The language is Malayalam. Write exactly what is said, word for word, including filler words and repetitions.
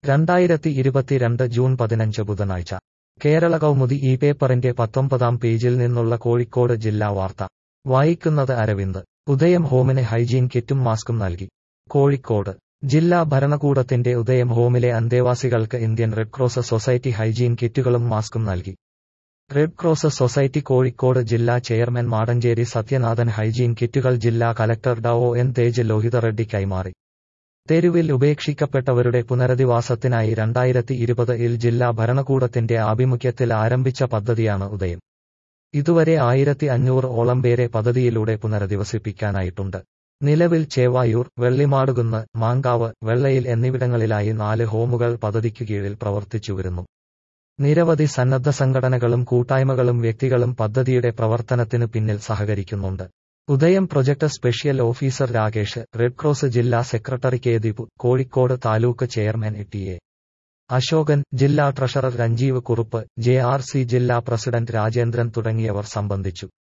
രണ്ടായിരത്തി ഇരുപത്തിരണ്ട് ജൂൺ പതിനഞ്ച് ബുധനാഴ്ച കേരള കൗമുദി ഈ പേപ്പറിന്റെ പത്തൊമ്പതാം പേജിൽ നിന്നുള്ള കോഴിക്കോട് ജില്ലാ വാർത്ത വായിക്കുന്നത് അരവിന്ദ്. ഉദയം ഹോമിന് ഹൈജീൻ കിറ്റും മാസ്കും നൽകി. കോഴിക്കോട് ജില്ലാ ഭരണകൂടത്തിന്റെ ഉദയം ഹോമിലെ അന്തേവാസികൾക്ക് Indian red cross society hygiene കിറ്റുകളും മാസ്കും നൽകി. റെഡ് ക്രോസ് സൊസൈറ്റി കോഴിക്കോട് ജില്ലാ ചെയർമാൻ മാടഞ്ചേരി സത്യനാഥൻ ഹൈജീൻ കിറ്റുകൾ ജില്ലാ collector Dr N Tej Lohitha Reddy കൈമാറി. തെരുവിൽ ഉപേക്ഷിക്കപ്പെട്ടവരുടെ പുനരധിവാസത്തിനായി രണ്ടായിരത്തി ഇരുപത് ഇൽ ജില്ലാ ഭരണകൂടത്തിന്റെ ആഭിമുഖ്യത്തിൽ ആരംഭിച്ച പദ്ധതിയാണ് ഉദയം. ഇതുവരെ ആയിരത്തി അഞ്ഞൂറ് ഓളം പേരെ പദ്ധതിയിലൂടെ പുനരധിവസിപ്പിക്കാനായിട്ടുണ്ട്. നിലവിൽ ചേവായൂർ, വെള്ളിമാടുകുന്ന്, മാങ്കാവ്, വെള്ളയിൽ എന്നിവിടങ്ങളിലായി നാല് ഹോമുകൾ പദ്ധതിക്കു കീഴിൽ പ്രവർത്തിച്ചുവരുന്നു. നിരവധി സന്നദ്ധ സംഘടനകളും കൂട്ടായ്മകളും വ്യക്തികളും പദ്ധതിയുടെ പ്രവർത്തനത്തിനു പിന്നിൽ സഹകരിക്കുന്നുണ്ട്. Udayam project special officer Rakesh, red cross ജില്ലാ secretary K Deepu, Kozhikode taluk chairman T A Ashokan, ജില്ലാ treasurer Ranjeev Kurup, J R C ജില്ലാ പ്രസിഡന്റ് രാജേന്ദ്രൻ തുടങ്ങിയവർ സംബന്ധിച്ചു.